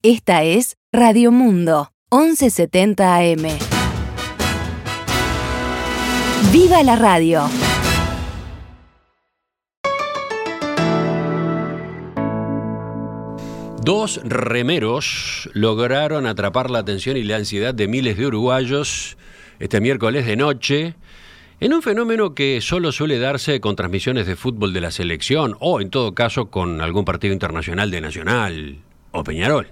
Esta es Radio Mundo, 1170 AM. ¡Viva la radio! Dos remeros lograron atrapar la atención y la ansiedad de miles de uruguayos este miércoles de noche en un fenómeno que solo suele darse con transmisiones de fútbol de la selección o, en todo caso, con algún partido internacional de Nacional o Peñarol.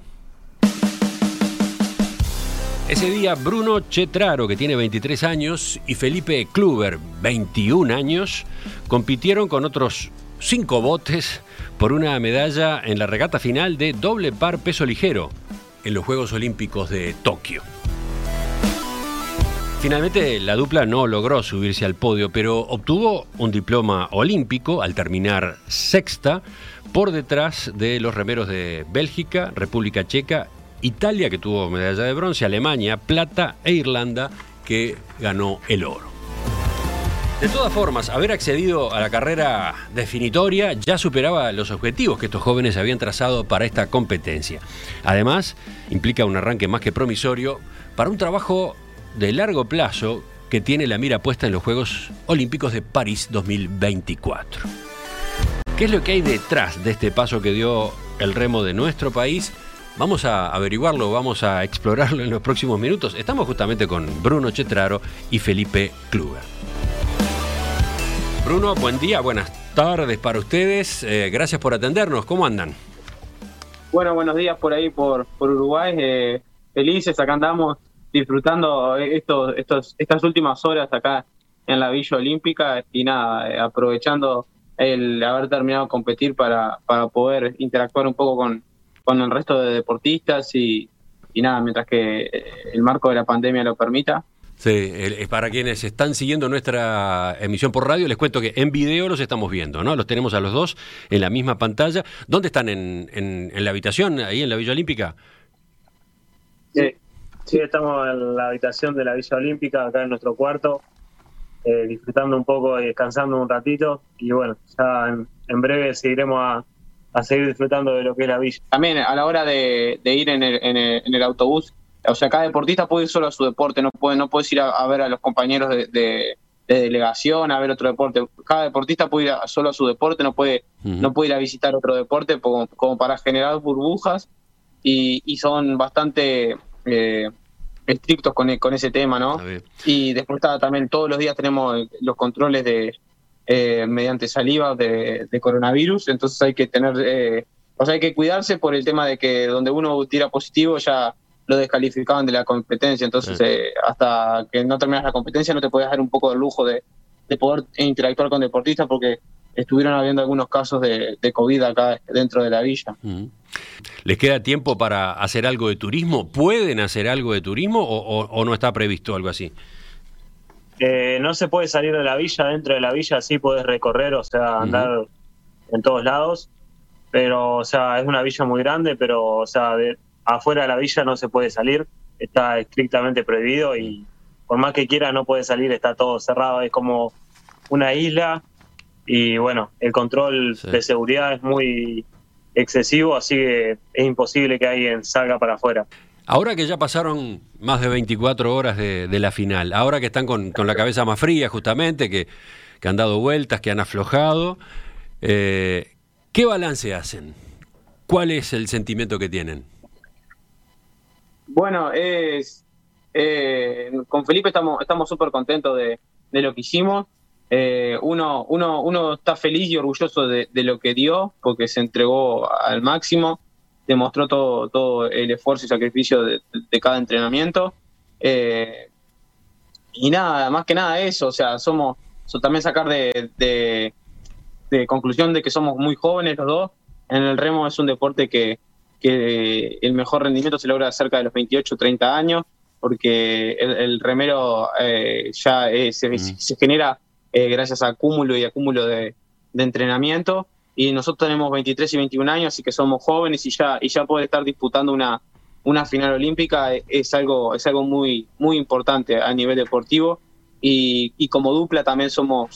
Ese día, Bruno Chetraro, que tiene 23 años, y Felipe Kluber, 21 años, compitieron con otros 5 botes por una medalla en la regata final de doble par peso ligero en los Juegos Olímpicos de Tokio. Finalmente, la dupla no logró subirse al podio, pero obtuvo un diploma olímpico al terminar sexta por detrás de los remeros de Bélgica, República Checa, Italia, que tuvo medalla de bronce, Alemania, plata e Irlanda, que ganó el oro. De todas formas, haber accedido a la carrera definitoria ya superaba los objetivos que estos jóvenes habían trazado para esta competencia. Además, implica un arranque más que promisorio para un trabajo de largo plazo que tiene la mira puesta en los Juegos Olímpicos de París 2024. ¿Qué es lo que hay detrás de este paso que dio el remo de nuestro país? Vamos a averiguarlo, vamos a explorarlo en los próximos minutos. Estamos justamente con Bruno Chetraro y Felipe Kluber. Bruno, buen día, buenas tardes para ustedes. Gracias por atendernos. ¿Cómo andan? Bueno, buenos días por ahí, por Uruguay. Felices, acá andamos disfrutando estas últimas horas acá en la Villa Olímpica y nada, aprovechando el haber terminado de competir para poder interactuar un poco con el resto de deportistas y nada, mientras que el marco de la pandemia lo permita. Sí, para quienes están siguiendo nuestra emisión por radio, les cuento que en video los estamos viendo, ¿no? Los tenemos a los dos en la misma pantalla. ¿Dónde están? ¿En la habitación, ahí en la Villa Olímpica? Sí, estamos en la habitación de la Villa Olímpica, acá en nuestro cuarto, disfrutando un poco y descansando un ratito. Y bueno, ya en breve seguiremos a seguir disfrutando de lo que es la villa. También a la hora de ir en el autobús, o sea, cada deportista puede ir solo a su deporte, no puedes ir a ver a los compañeros de delegación, a ver otro deporte. Cada deportista puede ir solo a su deporte, no puede ir a visitar otro deporte como para generar burbujas y son bastante estrictos con ese tema, ¿no? Y después también todos los días tenemos los controles mediante saliva de coronavirus, entonces hay que tener, hay que cuidarse por el tema de que donde uno tira positivo ya lo descalificaban de la competencia, entonces hasta que no terminas la competencia no te puedes dar un poco del lujo de poder interactuar con deportistas porque estuvieron habiendo algunos casos de COVID acá dentro de la villa. ¿Les queda tiempo para hacer algo de turismo? ¿Pueden hacer algo de turismo o no está previsto algo así? No se puede salir de la villa, dentro de la villa sí podés recorrer, o sea, andar en todos lados, pero, o sea, es una villa muy grande, pero, o sea, afuera de la villa no se puede salir, está estrictamente prohibido y por más que quiera no puede salir, está todo cerrado, es como una isla y bueno, el control de seguridad es muy excesivo, así que es imposible que alguien salga para afuera. Ahora que ya pasaron más de 24 horas de la final, ahora que están con la cabeza más fría justamente, que han dado vueltas, que han aflojado, ¿qué balance hacen? ¿Cuál es el sentimiento que tienen? Bueno, con Felipe estamos súper contentos de lo que hicimos. Uno está feliz y orgulloso de lo que dio, porque se entregó al máximo, demostró todo el esfuerzo y sacrificio de cada entrenamiento. Y nada, más que nada eso, o sea, también sacar de conclusión de que somos muy jóvenes los dos. En el remo es un deporte que el mejor rendimiento se logra cerca de los 28, 30 años, porque el remero se genera gracias a acúmulo de entrenamiento, y nosotros tenemos 23 y 21 años, así que somos jóvenes y ya poder estar disputando una final olímpica es algo muy muy importante a nivel deportivo, y como dupla también somos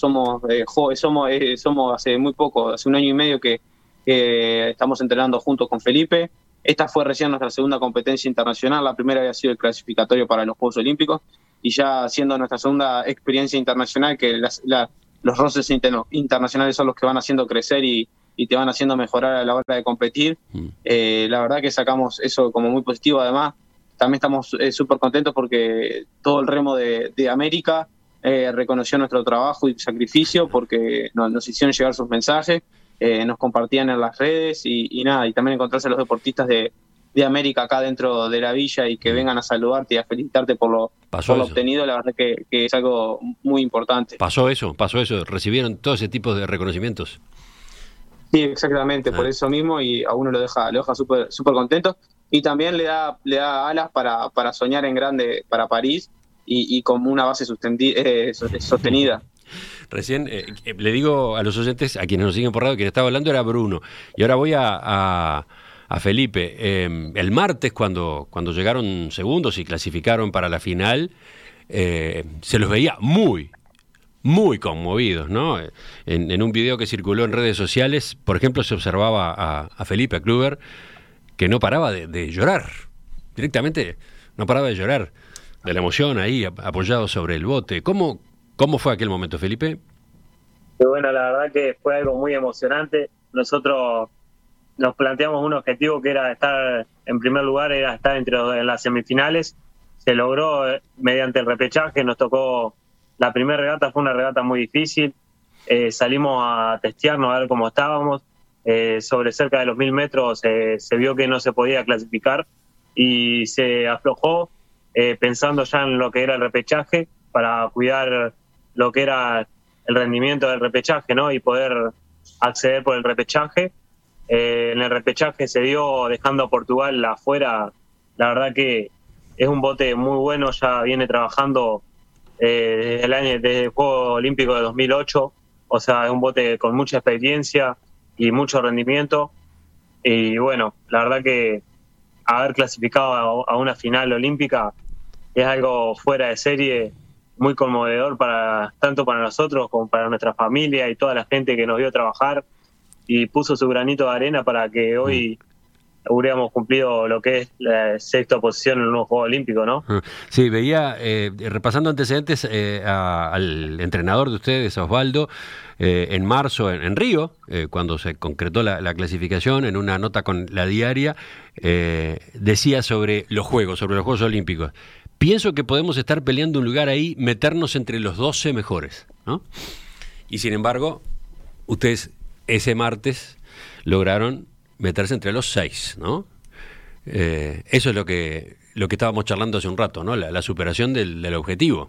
hace muy poco, hace un año y medio que estamos entrenando juntos con Felipe, esta fue recién nuestra segunda competencia internacional, la primera había sido el clasificatorio para los Juegos Olímpicos, y ya siendo nuestra segunda experiencia internacional, que los roces internacionales son los que van haciendo crecer y te van haciendo mejorar a la hora de competir. La verdad que sacamos eso como muy positivo. Además, también estamos súper contentos porque todo el remo de América reconoció nuestro trabajo y sacrificio, porque nos hicieron llegar sus mensajes, nos compartían en las redes y nada, y también encontrarse a los deportistas de América acá dentro de la villa y que vengan a saludarte y a felicitarte por lo obtenido, la verdad que es algo muy importante. Pasó eso, recibieron todo ese tipo de reconocimientos. Sí, exactamente, por eso mismo, y a uno lo deja súper contento, y también le da alas para soñar en grande para París y como una base sostenida. Recién le digo a los oyentes, a quienes nos siguen por radio, quien estaba hablando era Bruno, y ahora voy a Felipe. El martes, cuando llegaron segundos y clasificaron para la final, se los veía muy conmovidos, ¿no? En un video que circuló en redes sociales, por ejemplo, se observaba a Felipe Kluber, que no paraba de llorar, directamente no paraba de llorar, de la emoción ahí, apoyado sobre el bote. ¿Cómo fue aquel momento, Felipe? Bueno, la verdad que fue algo muy emocionante. Nosotros nos planteamos un objetivo que era estar en primer lugar, era estar en las semifinales. Se logró mediante el repechaje, nos tocó. La primera regata fue una regata muy difícil, salimos a testearnos a ver cómo estábamos, sobre cerca de los 1000 metros se vio que no se podía clasificar y se aflojó pensando ya en lo que era el repechaje para cuidar lo que era el rendimiento del repechaje, ¿no? Y poder acceder por el repechaje. En el repechaje se dio dejando a Portugal afuera. La verdad que es un bote muy bueno, ya viene trabajando desde el Juego Olímpico de 2008, o sea, es un bote con mucha experiencia y mucho rendimiento, y bueno, la verdad que haber clasificado a una final olímpica es algo fuera de serie, muy conmovedor tanto para nosotros como para nuestra familia y toda la gente que nos vio trabajar y puso su granito de arena para que hoy hubiéramos cumplido lo que es la sexta posición en un nuevo Juego Olímpico, ¿no? Sí, veía, repasando antecedentes, al entrenador de ustedes, a Osvaldo, en marzo en Río, cuando se concretó la clasificación, en una nota con La Diaria, decía sobre los Juegos Olímpicos: pienso que podemos estar peleando un lugar ahí, meternos entre los 12 mejores, ¿no? Y sin embargo, ustedes ese martes lograron meterse entre los 6, ¿no? Eso es lo que estábamos charlando hace un rato, ¿no? La superación del objetivo.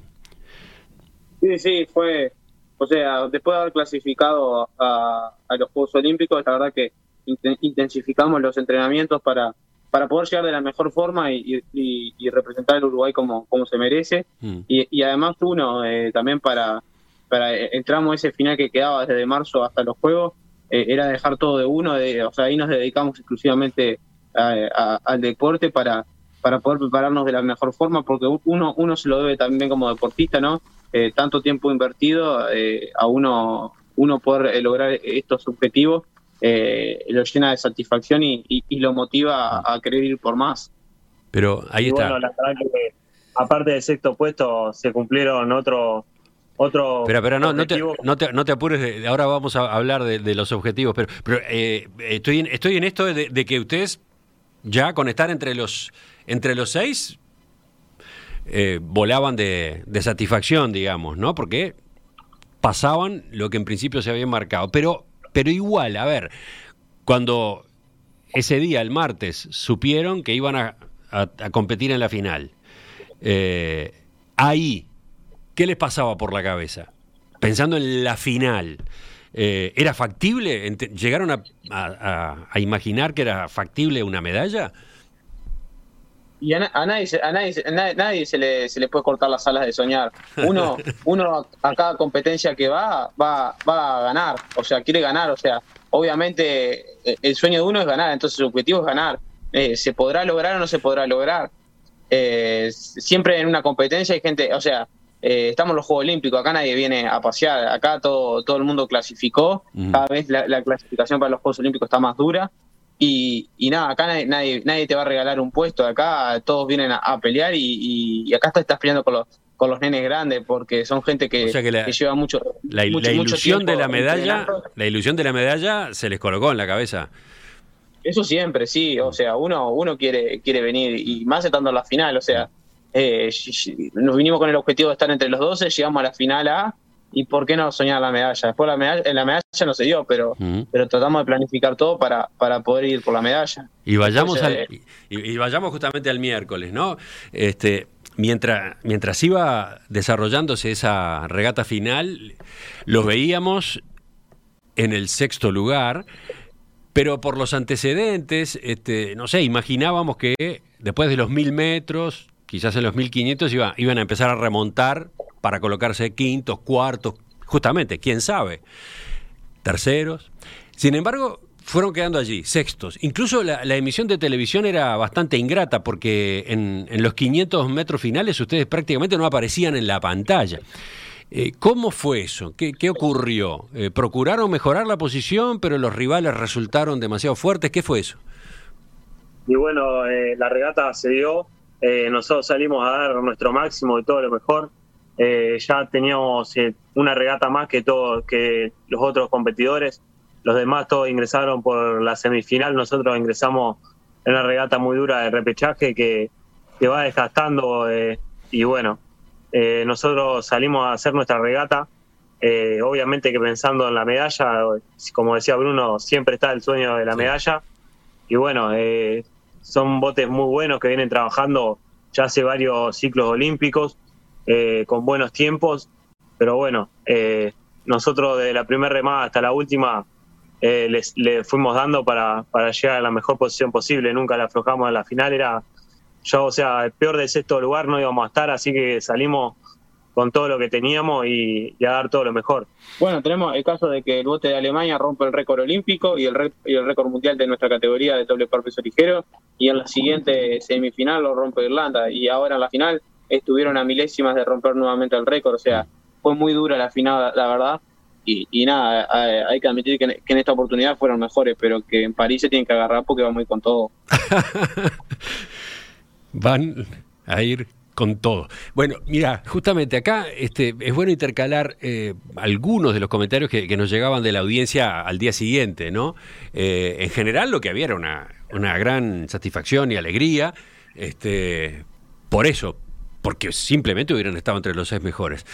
Sí, fue, o sea, después de haber clasificado a los Juegos Olímpicos, la verdad que intensificamos los entrenamientos para poder llegar de la mejor forma y representar al Uruguay como se merece. Y además también para entramos a ese final que quedaba desde marzo hasta los Juegos, era dejar todo de uno, o sea, ahí nos dedicamos exclusivamente al deporte para poder prepararnos de la mejor forma, porque uno se lo debe también como deportista, ¿no? Tanto tiempo invertido, a uno poder lograr estos objetivos, lo llena de satisfacción y lo motiva a querer ir por más. Pero ahí está. Bueno, la verdad que aparte del sexto puesto se cumplieron otro pero no te apures, ahora vamos a hablar de los objetivos, pero estoy en esto de que ustedes ya con estar entre los 6 volaban de satisfacción, digamos, ¿no? Porque pasaban lo que en principio se había marcado, pero igual, a ver, cuando ese día, el martes, supieron que iban a competir en la final, ahí, ¿qué les pasaba por la cabeza? Pensando en la final, ¿era factible? ¿Llegaron a imaginar que era factible una medalla? Y a nadie se le puede cortar las alas de soñar. Uno a cada competencia que va a ganar, o sea, quiere ganar, o sea, obviamente el sueño de uno es ganar, entonces su objetivo es ganar. ¿Se podrá lograr o no se podrá lograr? Siempre en una competencia hay gente, o sea, estamos en los Juegos Olímpicos, acá nadie viene a pasear, acá todo el mundo clasificó, cada vez la clasificación para los Juegos Olímpicos está más dura, y nada, acá nadie te va a regalar un puesto, acá todos vienen a pelear y acá estás peleando con los nenes grandes, porque son gente que, O sea que que lleva mucho ilusión tiempo de la medalla, entrenando. la ilusión de la medalla se les colocó en la cabeza. Eso siempre, sí, o sea, uno quiere venir, y más estando en la final, o sea, nos vinimos con el objetivo de estar entre los 12, llegamos a la final A, y ¿por qué no soñar la medalla? Después en la medalla no se dio, pero tratamos de planificar todo para poder ir por la medalla. Y vayamos Entonces, y vayamos justamente al miércoles, ¿no? Mientras iba desarrollándose esa regata final, los veíamos en el 6º lugar, pero por los antecedentes, no sé, imaginábamos que después de los 1000 metros, quizás en los 1500, iban a empezar a remontar para colocarse quintos, cuartos, justamente, quién sabe, terceros. Sin embargo, fueron quedando allí, sextos. Incluso la emisión de televisión era bastante ingrata, porque en los 500 metros finales ustedes prácticamente no aparecían en la pantalla. ¿Cómo fue eso? ¿Qué ocurrió? ¿Procuraron mejorar la posición, pero los rivales resultaron demasiado fuertes? ¿Qué fue eso? Y bueno, la regata se dio, nosotros salimos a dar nuestro máximo y todo lo mejor. Ya teníamos una regata más que los otros competidores. Los demás todos ingresaron por la semifinal. Nosotros ingresamos en una regata muy dura de repechaje que va desgastando. Y bueno, nosotros salimos a hacer nuestra regata. Obviamente que pensando en la medalla, como decía Bruno, siempre está el sueño de la medalla. Y bueno, son botes muy buenos que vienen trabajando ya hace varios ciclos olímpicos. Con buenos tiempos, pero bueno, nosotros de la primera remada hasta la última le fuimos dando para llegar a la mejor posición posible, nunca la aflojamos en la final, o sea, el peor del 6º lugar no íbamos a estar, así que salimos con todo lo que teníamos y a dar todo lo mejor. Bueno, tenemos el caso de que el bote de Alemania rompe el récord olímpico y el récord mundial de nuestra categoría de doble par peso ligero, y en la siguiente semifinal lo rompe Irlanda, y ahora en la final estuvieron a milésimas de romper nuevamente el récord. O sea, fue muy dura la final, la verdad, y nada, hay que admitir que en esta oportunidad fueron mejores, pero que en París se tienen que agarrar porque va muy con todo. Van a ir con todo. Bueno, mira, justamente acá es bueno intercalar algunos de los comentarios que nos llegaban de la audiencia al día siguiente, ¿no? En general lo que había era una gran satisfacción y alegría, por eso, porque simplemente hubieran estado entre los 6 mejores.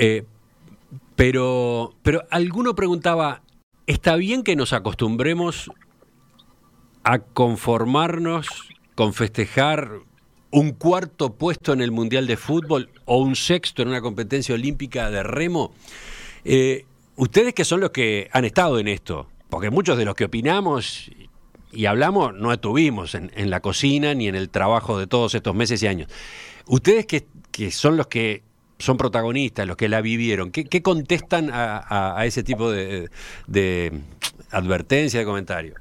Pero alguno preguntaba, ¿está bien que nos acostumbremos a conformarnos con festejar un 4º puesto en el Mundial de Fútbol o un 6º en una competencia olímpica de remo? Ustedes que son los que han estado en esto, porque muchos de los que opinamos y hablamos no estuvimos en la cocina ni en el trabajo de todos estos meses y años. Ustedes que son los que son protagonistas, los que la vivieron, ¿qué contestan a ese tipo de advertencia, de comentario?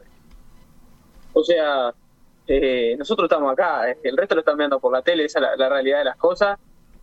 O sea, nosotros estamos acá, el resto lo están viendo por la tele, esa es la realidad de las cosas.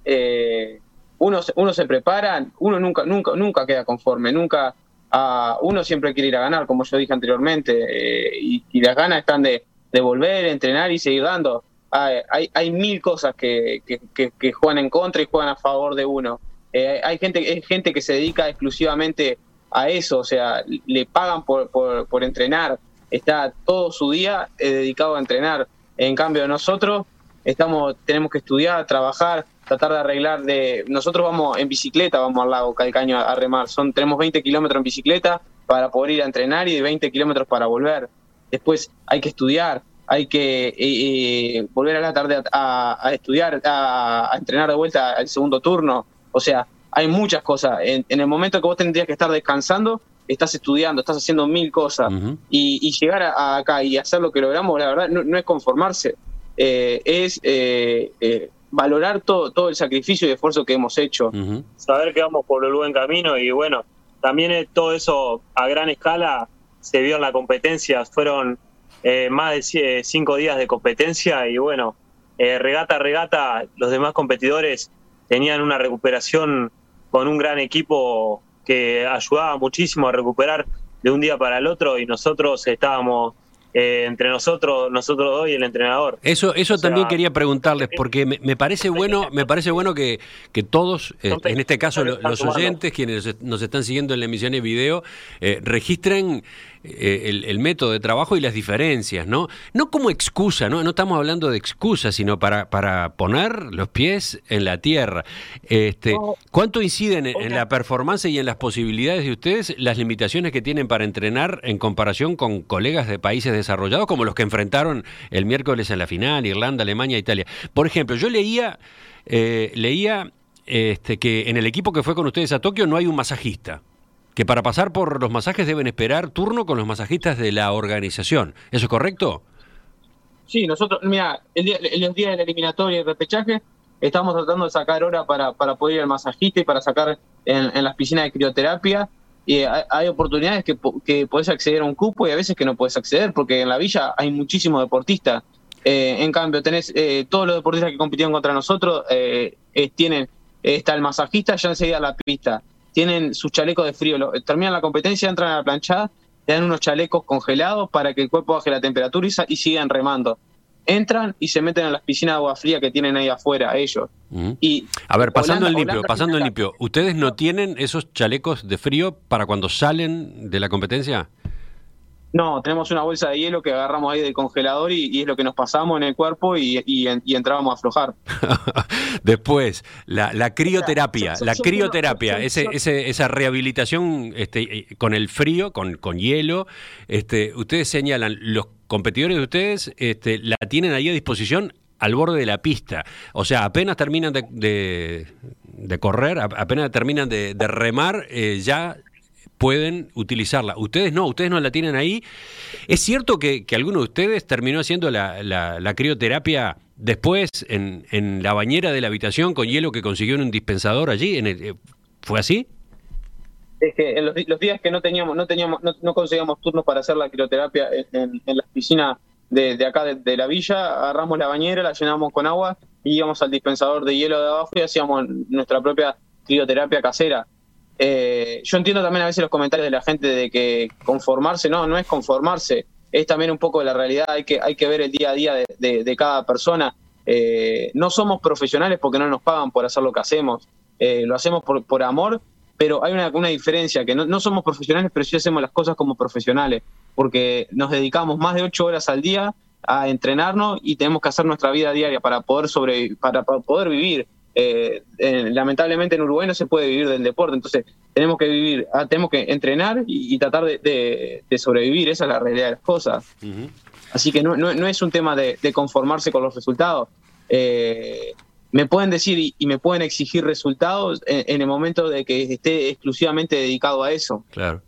Uno se prepara, uno nunca queda conforme, uno siempre quiere ir a ganar, como yo dije anteriormente, y las ganas están de volver, entrenar y seguir dando. Hay 1000 cosas que juegan en contra y juegan a favor de uno. Hay gente que se dedica exclusivamente a eso, o sea, le pagan por entrenar, está todo su día dedicado a entrenar. En cambio nosotros tenemos que estudiar, trabajar, tratar de arreglar. Nosotros vamos en bicicleta, vamos al lago Calcaño a remar, tenemos 20 kilómetros en bicicleta para poder ir a entrenar y 20 kilómetros para volver. Después hay que estudiar, hay que volver a la tarde a estudiar, a entrenar de vuelta al segundo turno. O sea, hay muchas cosas. En el momento que vos tendrías que estar descansando, estás estudiando, estás haciendo 1000 cosas. Uh-huh. Y llegar acá y hacer lo que logramos, la verdad, no es conformarse. Es valorar todo el sacrificio y esfuerzo que hemos hecho. Uh-huh. Saber que vamos por el buen camino y bueno, también todo eso a gran escala se vio en la competencia. Fueron más de 5 días de competencia y bueno, regata a regata, los demás competidores tenían una recuperación con un gran equipo que ayudaba muchísimo a recuperar de un día para el otro y nosotros estábamos entre nosotros dos y el entrenador. Eso también quería preguntarles, porque me parece bueno que todos, en este caso los oyentes, quienes nos están siguiendo en la emisión de video, registren el método de trabajo y las diferencias, ¿no? No como excusa, no estamos hablando de excusa, sino para poner los pies en la tierra. ¿Cuánto inciden en la performance y en las posibilidades de ustedes las limitaciones que tienen para entrenar en comparación con colegas de países desarrollados como los que enfrentaron el miércoles en la final, Irlanda, Alemania, Italia? Por ejemplo, yo leía que en el equipo que fue con ustedes a Tokio no hay un masajista, que para pasar por los masajes deben esperar turno con los masajistas de la organización. ¿Eso es correcto? Sí, nosotros, mira, los días de la eliminatoria y el repechaje estamos tratando de sacar hora para poder ir al masajista y para sacar en las piscinas de crioterapia. Y hay oportunidades que podés acceder a un cupo y a veces que no podés acceder, porque en la villa hay muchísimos deportistas. En cambio, tenés todos los deportistas que compitieron contra nosotros, está el masajista ya enseguida a la pista. Tienen sus chalecos de frío, terminan la competencia, entran a la planchada, te dan unos chalecos congelados para que el cuerpo baje la temperatura y sigan remando. Entran y se meten en las piscinas de agua fría que tienen ahí afuera ellos. Y a ver, pasando en limpio, ¿ustedes no tienen esos chalecos de frío para cuando salen de la competencia? No, tenemos una bolsa de hielo que agarramos ahí del congelador y es lo que nos pasamos en el cuerpo y entrábamos a aflojar. Después, la crioterapia, esa rehabilitación con el frío, con hielo, ustedes señalan, los competidores de ustedes la tienen ahí a disposición al borde de la pista. O sea, apenas terminan de correr, apenas terminan de remar, ya pueden utilizarla. Ustedes no la tienen ahí. ¿Es cierto que alguno de ustedes terminó haciendo la crioterapia después en la bañera de la habitación con hielo que consiguió en un dispensador allí? ¿Fue así? Es que en los días que no conseguíamos turnos para hacer la crioterapia en las piscinas de acá de la villa, agarramos la bañera, la llenamos con agua y íbamos al dispensador de hielo de abajo y hacíamos nuestra propia crioterapia casera. Yo entiendo también a veces los comentarios de la gente de que conformarse, no es conformarse, es también un poco de la realidad, hay que ver el día a día de cada persona. No somos profesionales porque no nos pagan por hacer lo que hacemos, lo hacemos por amor, pero hay una diferencia, que no somos profesionales, pero sí hacemos las cosas como profesionales, porque nos dedicamos más de 8 horas al día a entrenarnos y tenemos que hacer nuestra vida diaria para poder vivir. Lamentablemente en Uruguay no se puede vivir del deporte, entonces tenemos que entrenar y tratar de sobrevivir. Esa es la realidad de las cosas. Uh-huh. Así que no es un tema de conformarse con los resultados. Me pueden decir y me pueden exigir resultados en el momento de que esté exclusivamente dedicado a eso. Claro.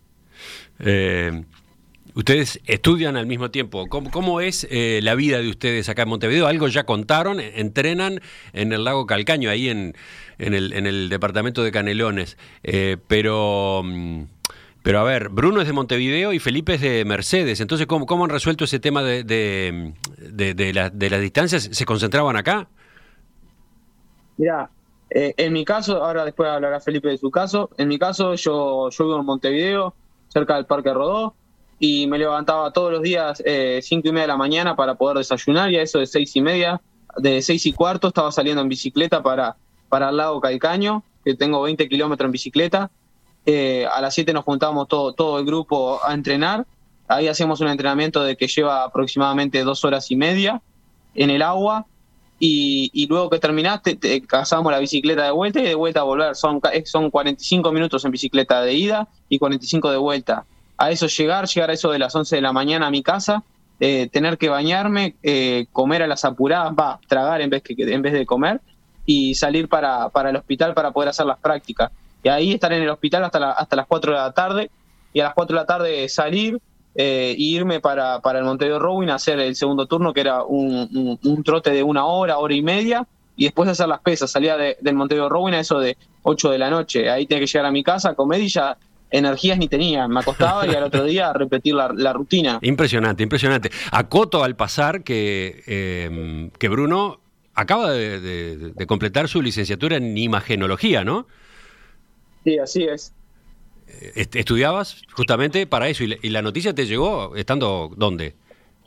Ustedes estudian al mismo tiempo. ¿Cómo es la vida de ustedes acá en Montevideo? Algo ya contaron, entrenan en el lago Calcaño, ahí en el departamento de Canelones. Pero a ver, Bruno es de Montevideo y Felipe es de Mercedes. Entonces, ¿cómo han resuelto ese tema de las distancias? ¿Se concentraban acá? Mirá, en mi caso, ahora después hablará Felipe de su caso, en mi caso yo vivo en Montevideo, cerca del Parque Rodó, y me levantaba todos los días 5:30 de la mañana para poder desayunar, y a eso de 6:30, de 6:15 estaba saliendo en bicicleta para el lago Calcaño, que tengo 20 kilómetros en bicicleta. A las 7 nos juntábamos todo el grupo a entrenar. Ahí hacíamos un entrenamiento de que lleva aproximadamente 2 horas y media en el agua, y luego que terminaste cazamos la bicicleta de vuelta y de vuelta a volver. Son 45 minutos en bicicleta de ida y 45 de vuelta. A eso llegar a eso de las 11 de la mañana a mi casa, tener que bañarme, comer a las apuradas, tragar en vez de comer, y salir para el hospital para poder hacer las prácticas. Y ahí estar en el hospital hasta las 4 de la tarde, y a las 4 de la tarde salir e irme para el Montevideo Rowing a hacer el segundo turno, que era un trote de 1 hora, hora y media, y después hacer las pesas. Salía del Montevideo Rowing a eso de 8 de la noche. Ahí tenía que llegar a mi casa, comer, y ya energías ni tenía. Me acostaba y al otro día repetir la rutina. Impresionante. Acoto al pasar que Bruno acaba de completar su licenciatura en imagenología, ¿no? Sí, así es. ¿Estudiabas justamente para eso? ¿Y la noticia te llegó estando dónde?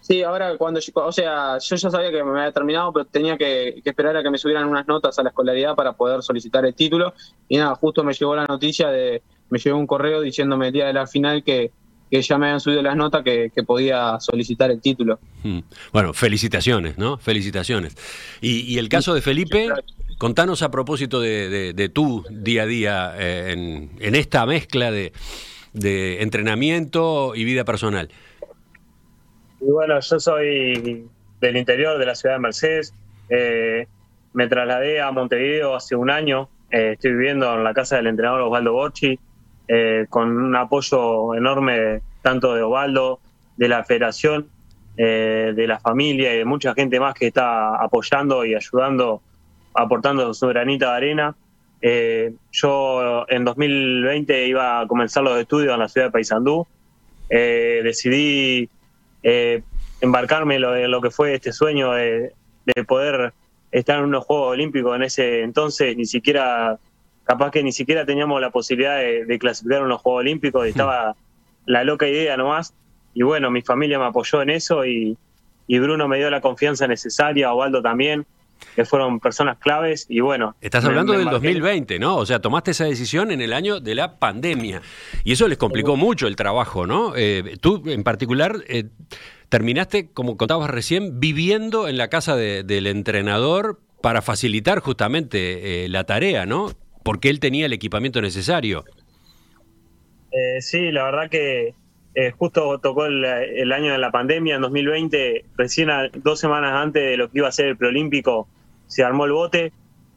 Sí, ahora o sea, yo ya sabía que me había terminado, pero tenía que esperar a que me subieran unas notas a la escolaridad para poder solicitar el título. Y nada, justo me llegó la noticia me llegó un correo diciéndome el día de la final que ya me habían subido las notas, que podía solicitar el título. Bueno, felicitaciones, ¿no? Felicitaciones. Y el caso de Felipe, contanos a propósito de tu día a día en esta mezcla de entrenamiento y vida personal. Y bueno, yo soy del interior de la ciudad de Mercedes. Me trasladé a Montevideo hace un año. Estoy viviendo en la casa del entrenador Osvaldo Borchi, con un apoyo enorme tanto de Osvaldo, de la federación, de la familia y de mucha gente más que está apoyando y ayudando, aportando su granita de arena. Yo en 2020 iba a comenzar los estudios en la ciudad de Paysandú. Decidí embarcarme en lo que fue este sueño de poder estar en unos Juegos Olímpicos. En ese entonces capaz que ni siquiera teníamos la posibilidad de clasificar en los Juegos Olímpicos, estaba la loca idea nomás, y bueno, mi familia me apoyó en eso y Bruno me dio la confianza necesaria, Osvaldo también, que fueron personas claves, y bueno. Estás hablando del 2020, ¿no? O sea, tomaste esa decisión en el año de la pandemia, y eso les complicó mucho el trabajo, ¿no? Tú, en particular, terminaste, como contabas recién, viviendo en la casa del entrenador para facilitar justamente la tarea, ¿no? Porque él tenía el equipamiento necesario. Sí, la verdad que justo tocó el año de la pandemia, en 2020, recién 2 semanas antes de lo que iba a ser el preolímpico, se armó el bote.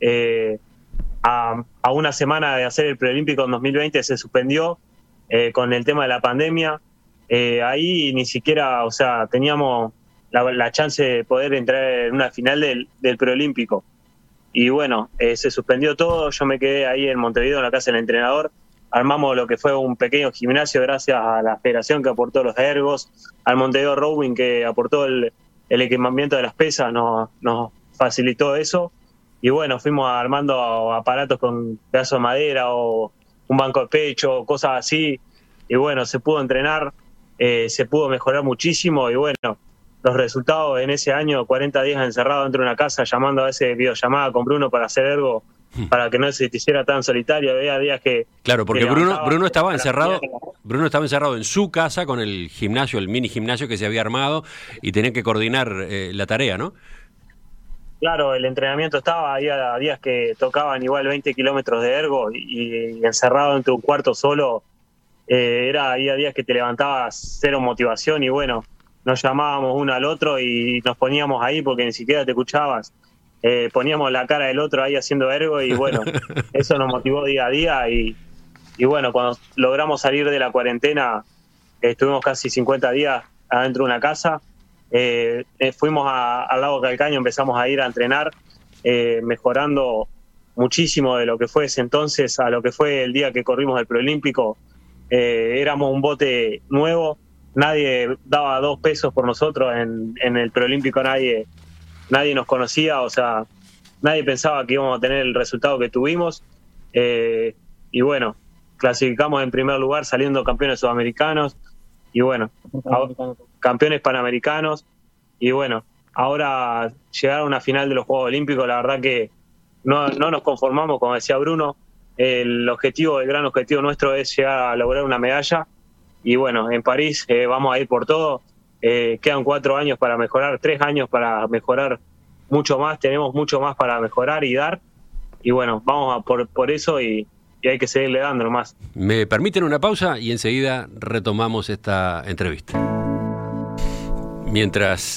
A una semana de hacer el preolímpico en 2020 se suspendió con el tema de la pandemia. Ahí ni siquiera, o sea, teníamos la chance de poder entrar en una final del preolímpico. Y bueno, se suspendió todo, yo me quedé ahí en Montevideo, en la casa del entrenador. Armamos lo que fue un pequeño gimnasio gracias a la federación que aportó los ergos, al Montevideo Rowing que aportó el equipamiento de las pesas, nos facilitó eso. Y bueno, fuimos armando aparatos con pedazos de madera o un banco de pecho, cosas así. Y bueno, se pudo entrenar, se pudo mejorar muchísimo. Y bueno, los resultados en ese año, 40 días encerrado dentro de una casa, llamando a veces videollamada con Bruno para hacer ergo, para que no se te hiciera tan solitario. Había días que... Claro, porque Bruno estaba encerrado. Bruno estaba encerrado en su casa con el gimnasio, el mini gimnasio que se había armado, y tenía que coordinar la tarea, ¿no? Claro, el entrenamiento estaba, había días que tocaban igual 20 kilómetros de ergo y encerrado entre un cuarto solo, había días que te levantabas cero motivación y bueno, nos llamábamos uno al otro y nos poníamos ahí porque ni siquiera te escuchabas. Poníamos la cara del otro ahí haciendo ergo y bueno, eso nos motivó día a día y bueno, cuando logramos salir de la cuarentena, estuvimos casi 50 días adentro de una casa, fuimos al lago Calcaño, empezamos a ir a entrenar, mejorando muchísimo de lo que fue ese entonces a lo que fue el día que corrimos el preolímpico. Éramos un bote nuevo, nadie daba 2 pesos por nosotros en el preolímpico, nadie nos conocía, o sea, nadie pensaba que íbamos a tener el resultado que tuvimos, y bueno, clasificamos en primer lugar saliendo campeones sudamericanos y bueno, campeones panamericanos y bueno, ahora llegar a una final de los Juegos Olímpicos, la verdad que no nos conformamos, como decía Bruno, el gran objetivo nuestro es llegar a lograr una medalla y bueno, en París vamos a ir por todo. Quedan 4 años para mejorar, 3 años para mejorar mucho más, tenemos mucho más para mejorar y dar, y bueno, vamos por eso y hay que seguirle dando nomás. Me permiten una pausa y enseguida retomamos esta entrevista. Mientras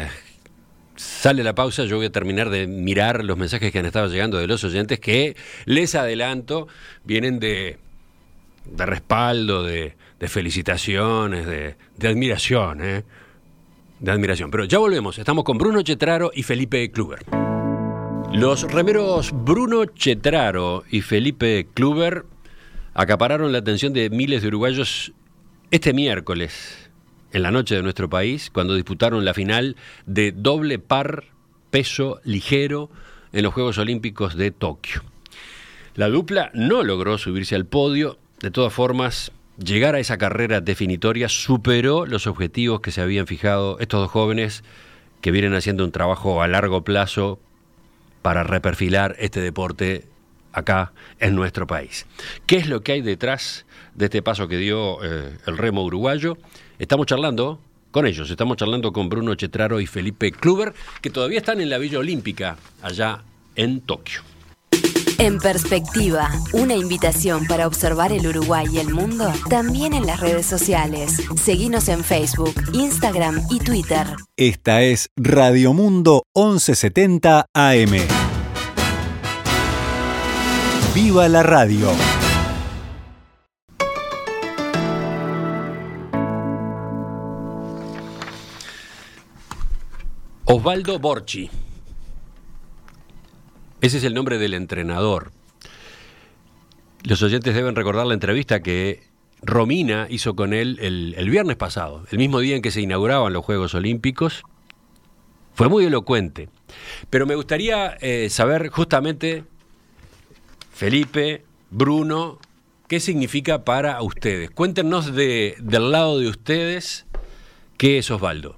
sale la pausa, yo voy a terminar de mirar los mensajes que han estado llegando de los oyentes, que les adelanto, vienen de respaldo, de felicitaciones, de admiración, de admiración. Pero ya volvemos, estamos con Bruno Chetraro y Felipe Kluber. Los remeros Bruno Chetraro y Felipe Kluber acapararon la atención de miles de uruguayos este miércoles, en la noche de nuestro país, cuando disputaron la final de doble par peso ligero en los Juegos Olímpicos de Tokio. La dupla no logró subirse al podio. De todas formas, llegar a esa carrera definitoria superó los objetivos que se habían fijado estos dos jóvenes que vienen haciendo un trabajo a largo plazo para reperfilar este deporte acá en nuestro país. ¿Qué es lo que hay detrás de este paso que dio el remo uruguayo? Estamos charlando con ellos, estamos charlando con Bruno Chetraro y Felipe Kluber, que todavía están en la Villa Olímpica, allá en Tokio. En Perspectiva, una invitación para observar el Uruguay y el mundo, también en las redes sociales. Seguinos en Facebook, Instagram y Twitter. Esta es Radio Mundo 1170 AM. ¡Viva la radio! Osvaldo Borchi. Ese es el nombre del entrenador. Los oyentes deben recordar la entrevista que Romina hizo con él el viernes pasado, el mismo día en que se inauguraban los Juegos Olímpicos. Fue muy elocuente. Pero me gustaría saber justamente, Felipe, Bruno, ¿qué significa para ustedes? Cuéntenos del lado de ustedes, ¿qué es Osvaldo?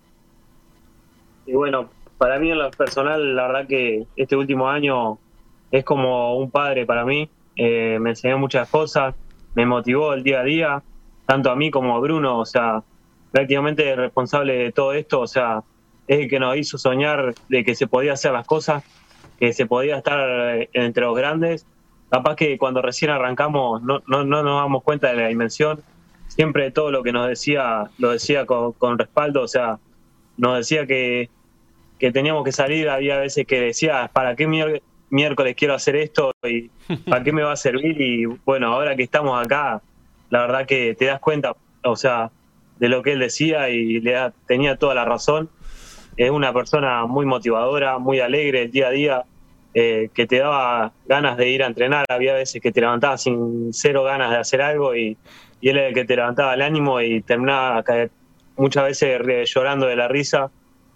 Y bueno, para mí en lo personal, la verdad que este último año es como un padre para mí. Me enseñó muchas cosas, me motivó el día a día, tanto a mí como a Bruno. O sea, prácticamente el responsable de todo esto, o sea, es el que nos hizo soñar de que se podía hacer las cosas, que se podía estar entre los grandes. Capaz que cuando recién arrancamos no nos damos cuenta de la dimensión. Siempre todo lo que nos decía, lo decía con respaldo. O sea, nos decía que teníamos que salir. Había veces que decía, ¿para qué miércoles quiero hacer esto? ¿Y para qué me va a servir? Y bueno, ahora que estamos acá, la verdad que te das cuenta, o sea, de lo que él decía, y tenía toda la razón. Es una persona muy motivadora, muy alegre el día a día, que te daba ganas de ir a entrenar. Había veces que te levantabas sin cero ganas de hacer algo, y él era el que te levantaba el ánimo y terminaba muchas veces llorando de la risa.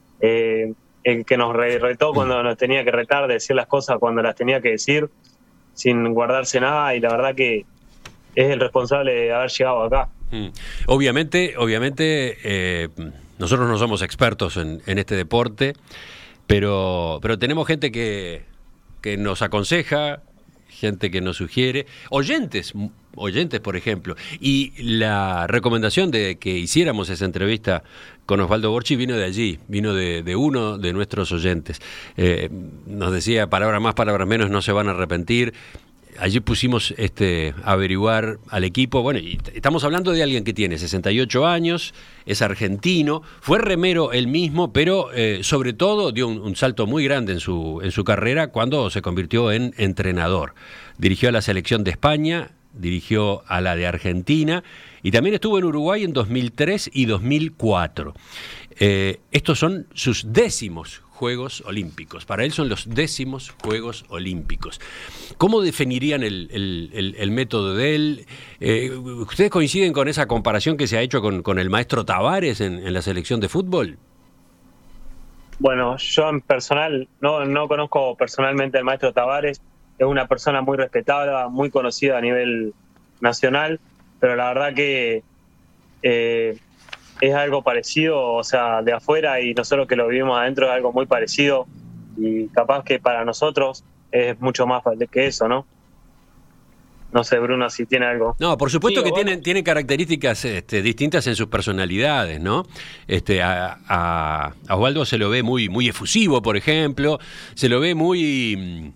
El que nos retó cuando nos tenía que retar, de decir las cosas cuando las tenía que decir, sin guardarse nada, y la verdad que es el responsable de haber llegado acá. Obviamente, nosotros no somos expertos en este deporte, pero tenemos gente que nos aconseja, gente que nos sugiere, oyentes, por ejemplo. Y la recomendación de que hiciéramos esa entrevista con Osvaldo Borchi vino de allí, vino de uno de nuestros oyentes. Nos decía, palabras más, palabras menos, no se van a arrepentir. Allí pusimos a averiguar al equipo. Bueno, y estamos hablando de alguien que tiene 68 años, es argentino, fue remero él mismo, pero sobre todo dio un salto muy grande en su carrera cuando se convirtió en entrenador. Dirigió a la selección de España, dirigió a la de Argentina y también estuvo en Uruguay en 2003 y 2004. Estos son sus 10º Juegos Olímpicos. Para él son los 10º Juegos Olímpicos. ¿Cómo definirían el método de él? ¿Ustedes coinciden con esa comparación que se ha hecho con el maestro Tavares en la selección de fútbol? Bueno, yo en personal no conozco personalmente al maestro Tavares. Es una persona muy respetada, muy conocida a nivel nacional, pero la verdad que es algo parecido, o sea, de afuera, y nosotros que lo vivimos adentro es algo muy parecido, y capaz que para nosotros es mucho más que eso, ¿no? No sé, Bruno, si tiene algo. No, por supuesto, sí, que bueno, tienen características distintas en sus personalidades, ¿no? A Osvaldo se lo ve muy efusivo, por ejemplo, se lo ve muy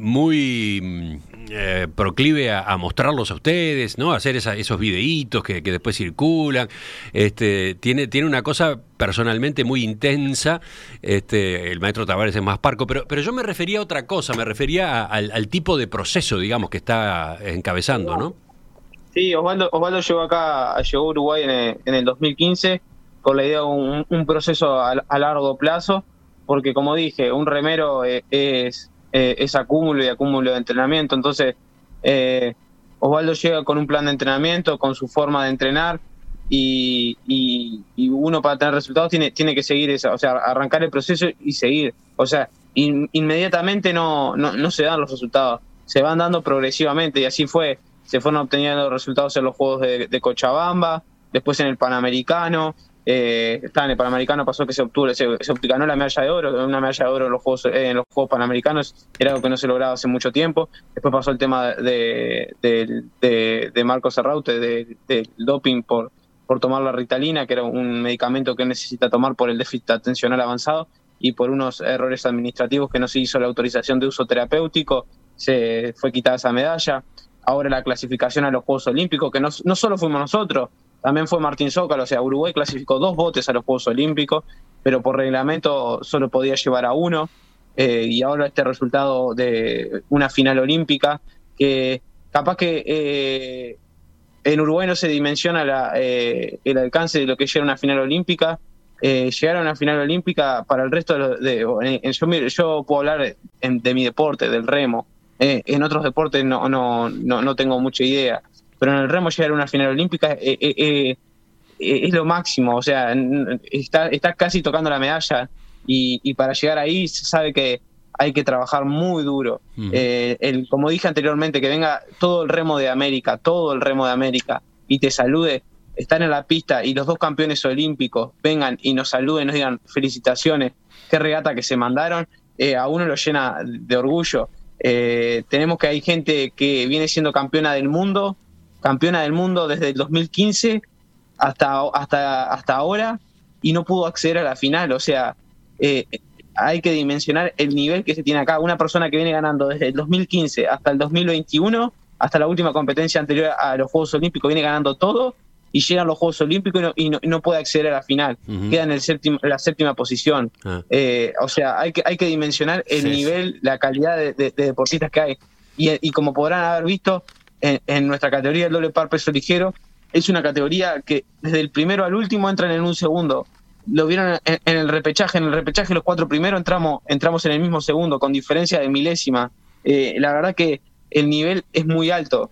proclive a mostrarlos a ustedes, ¿no? A hacer esos videitos que después circulan. Tiene una cosa personalmente muy intensa. El maestro Tavares es más parco, pero yo me refería a otra cosa, me refería al tipo de proceso, digamos, que está encabezando, ¿no? Sí, Osvaldo llegó a Uruguay en el 2015 con la idea de un proceso a largo plazo, porque como dije, un remero es acúmulo y acúmulo de entrenamiento. Entonces Osvaldo llega con un plan de entrenamiento, con su forma de entrenar, y uno para tener resultados tiene que seguir esa, o sea, arrancar el proceso y seguir. O sea, inmediatamente no se dan los resultados, se van dando progresivamente, y así fue se fueron obteniendo resultados en los Juegos de Cochabamba, después en el Panamericano. En el Panamericano pasó que se ganó la medalla de oro, una medalla de oro en los Juegos Panamericanos, era algo que no se lograba hace mucho tiempo. Después pasó el tema de Marcos Serraute, del doping por tomar la Ritalina, que era un medicamento que necesita tomar por el déficit atencional avanzado, y por unos errores administrativos que no se hizo la autorización de uso terapéutico, se fue quitada esa medalla. Ahora la clasificación a los Juegos Olímpicos, que no solo fuimos nosotros, también fue Martín Zócalo. O sea, Uruguay clasificó 2 botes a los Juegos Olímpicos, pero por reglamento solo podía llevar a uno, y ahora este resultado de una final olímpica, que capaz que en Uruguay no se dimensiona el alcance de lo que llega a una final olímpica. Llegar a una final olímpica para el resto yo puedo hablar de mi deporte, del remo. En otros deportes no tengo mucha idea, pero en el remo llegar a una final olímpica es lo máximo. O sea, está casi tocando la medalla, y para llegar ahí se sabe que hay que trabajar muy duro. Como dije anteriormente, que venga todo el remo de América y te salude, estar en la pista y los 2 campeones olímpicos vengan y nos saluden, nos digan felicitaciones, qué regata que se mandaron, a uno lo llena de orgullo. Tenemos que hay gente que viene siendo campeona del mundo desde el 2015 hasta ahora, y no pudo acceder a la final. O sea, hay que dimensionar el nivel que se tiene acá. Una persona que viene ganando desde el 2015 hasta el 2021, hasta la última competencia anterior a los Juegos Olímpicos, viene ganando todo, y llegan los Juegos Olímpicos y no puede acceder a la final. Queda en la séptima posición. O sea, hay que dimensionar el nivel, la calidad de deportistas que hay. Y como podrán haber visto, en nuestra categoría, el doble par peso ligero, es una categoría que desde el primero al último entran en un segundo. Lo vieron en el repechaje. En el repechaje los 4 primeros entramos en el mismo segundo, con diferencia de milésima. La verdad que el nivel es muy alto.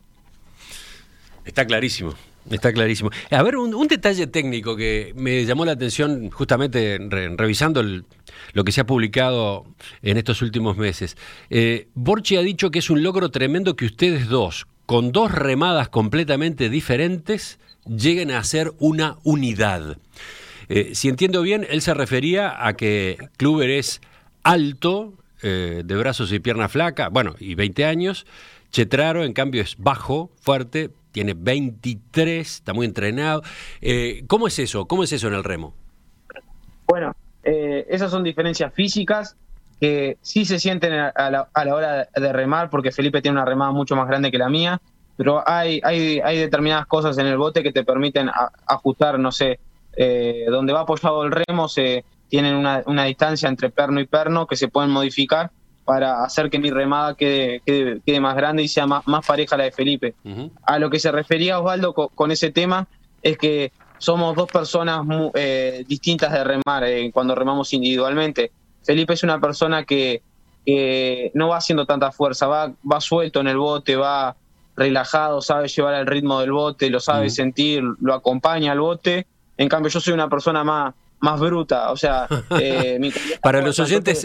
Está clarísimo. A ver, un detalle técnico que me llamó la atención justamente revisando lo que se ha publicado en estos últimos meses. Borchi ha dicho que es un logro tremendo que ustedes dos, con 2 remadas completamente diferentes, lleguen a ser una unidad. Si entiendo bien, él se refería a que Kluber es alto, de brazos y pierna flaca, y 20 años. Chetraro, en cambio, es bajo, fuerte, tiene 23, está muy entrenado. ¿Cómo es eso? ¿Cómo es eso en el remo? Bueno, esas son diferencias físicas que sí se sienten a la hora de remar, porque Felipe tiene una remada mucho más grande que la mía, pero hay determinadas cosas en el bote que te permiten ajustar, no sé, donde va apoyado el remo, tienen una distancia entre perno y perno que se pueden modificar para hacer que mi remada quede más grande y sea más pareja a la de Felipe. A lo que se refería Osvaldo con ese tema es que somos 2 personas distintas de remar cuando remamos individualmente. Felipe es una persona que no va haciendo tanta fuerza, va suelto en el bote, va relajado, sabe llevar el ritmo del bote, lo sabe sentir, lo acompaña al bote. En cambio, yo soy una persona más bruta, o sea... para los oyentes,